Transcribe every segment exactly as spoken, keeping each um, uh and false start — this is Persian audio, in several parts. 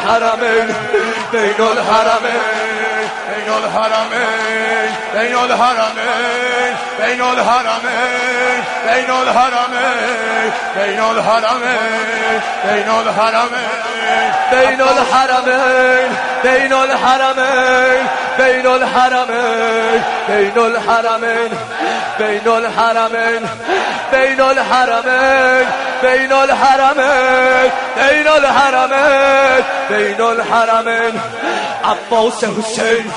الحرمين بين الحرمين بين الحرمين بين الحرمين بين الحرمين بين الحرمين بين الحرمين بين الحرمين بين الحرمين بين الحرمين بين الحرمين بين الحرمين بين الحرمين بين الحرمين بين الحرمين بين الحرمين بين الحرمين عباس حسین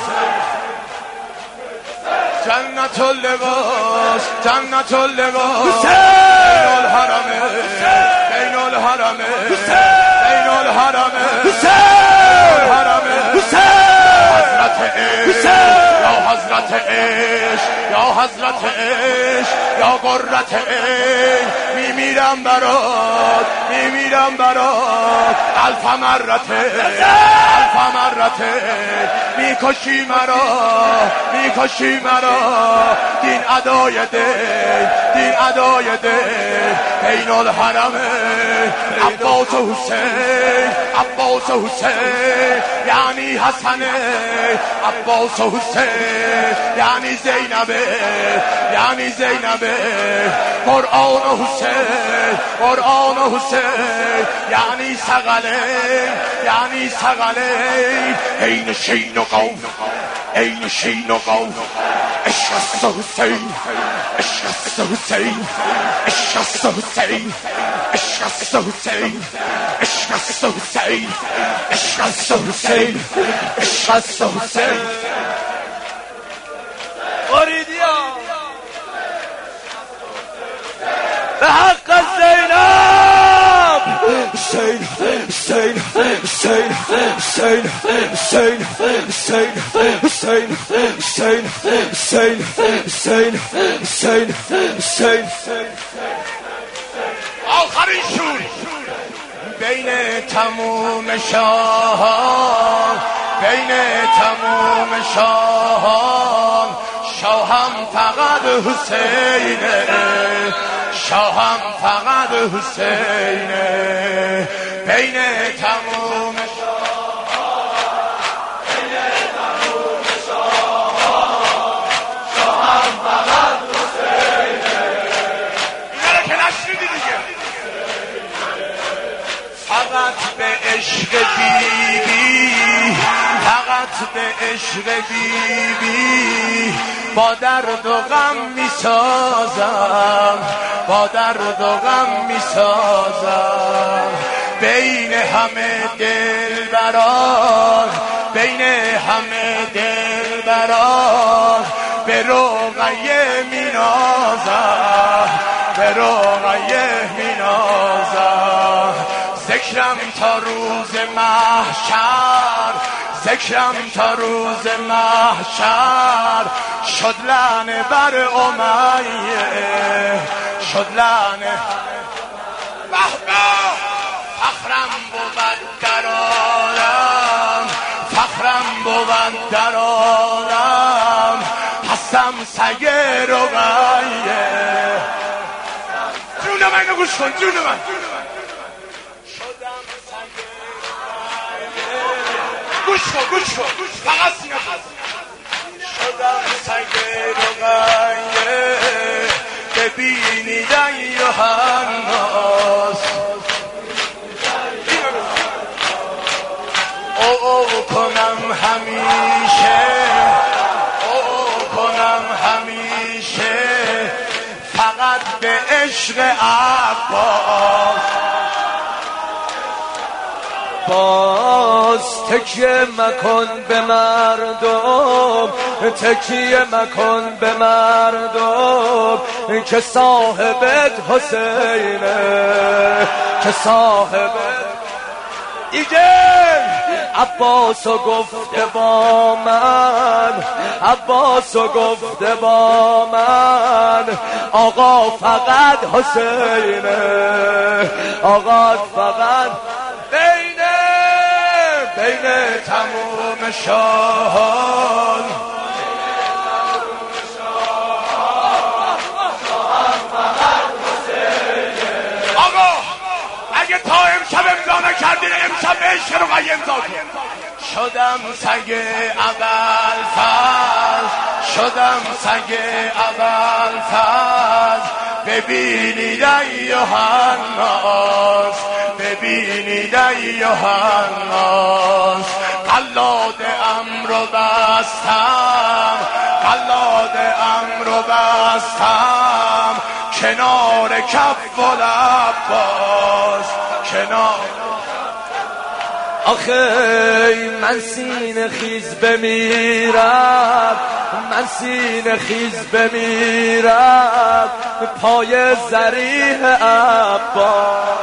جنت اللباس جنت اللباس حسین بين الحرمين بين الحرمين بين الحرمين حسین حضرت عشق یا حضرت عشق یا حضرت عشق یا قرت عشق میمیرم برات میمیرم برات الف مرته الف مرته میکشی مرا میکشی مرا دین ادای دین دین ادای دین بین الحرمین عباس حسین عباس حسین یعنی حسنه عباس حسین یعنی زینبه یعنی زینبه قرآن حسین قرآن حسین یعنی سقله یعنی سقله عین شین و قوف عین شین و قوف عشق است حسین عشق است حسین عشق است حسین عشق است حسین عشق است حسین عشق است حسین عشق است حسین اوریدیا به حق زینب حسین حسین حسین حسین حسین حسین حسین حسین حسین حسین حسین حسین آخرین شور بین تموم شاهان بین تموم شاهان شاهم فقط حسینه شاهم فقط حسینه بین تموم عشق بیبی فقط به عشق بیبی با درد و غم می سازم با درد و غم می سازم بین همه دلبران بین همه دلبران به رقیه می نازم به رقیه می نازم ذکرم تا روز محشر ذکرم تا روز محشر شد لعنه بر امیه شد لعنه به به فخرم بود در عالم فخرم بود در عالم هستم سگ رقیه جون من گوش کن جون من گوش کن گوش کن فقط سینه شدم سگ رقیه ببینیدن یوحناس او او کنم همیشه او او کنم همیشه فقط به عشق عباس باز تکیه مکن به مردم تکیه مکن به مردم که صاحبت حسینه که صاحبت دیگه عباسو گفته با من عباسو گفته با من آقا فقط حسینه آقا فقط بین بین تموم شاهان آقا اگه تا امشب امضا نکردین امشب دستم به عشق رو قیم امضا کن. شدم سگ اول فاز، شدم سگ اول فاز، ببینید ای یوحناس، ببینید ای یوحناس. قلاد امر رو بستم، قلاد امر رو بستم، کنار کف العباس، کنار. آخه من سینه خیز بمیرم، من سینه خیز بمیرم پای ذریح عباس.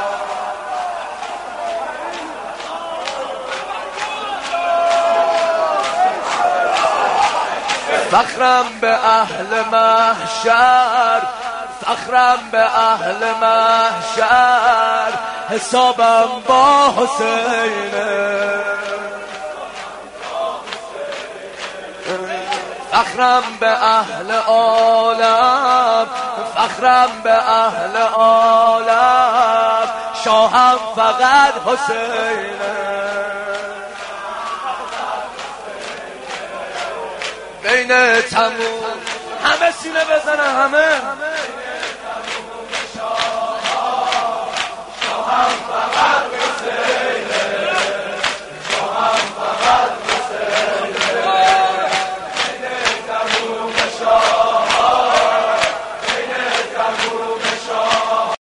فخرم به اهل محشر، فخرم به اهل محشر، حسابم با حسینه. فخرم به اهل عالم، فخرم به اهل عالم، شاهم فقط حسینه. بین تموم همه سینه بزنن، همه